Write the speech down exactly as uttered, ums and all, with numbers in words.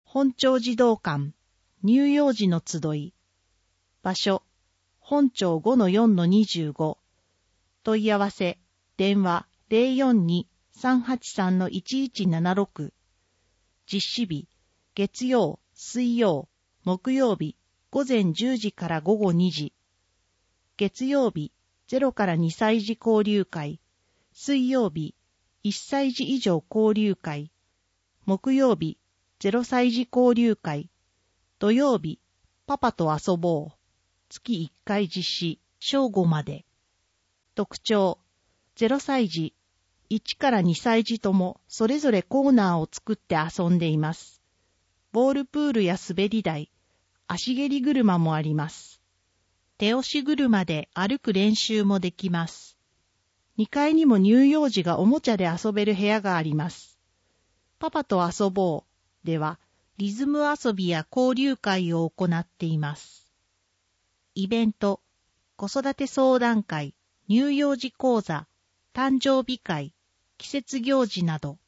本町児童館、乳幼児の集い。場所、本町 ごのよんのにじゅうご。問い合わせ、電話 ゼロよんに さんはちさん いちいちななろく。実施日、月曜、水曜、木曜日、午前じゅうじから午後にじ。月曜日、ゼロからにさい児交流会。水曜日、いっさい児以上交流会。木曜日、ゼロさい児交流会。土曜日、パパと遊ぼう。月いっかい実施、正午まで。特徴、ゼロさい児、いちからにさい児ともそれぞれコーナーを作って遊んでいます。ボールプールや滑り台、足蹴り車もあります。手押し車で歩く練習もできます。にかいにも乳幼児がおもちゃで遊べる部屋があります。パパと遊ぼうでは、リズム遊びや交流会を行っています。イベント、子育て相談会、乳幼児講座、誕生日会、季節行事など。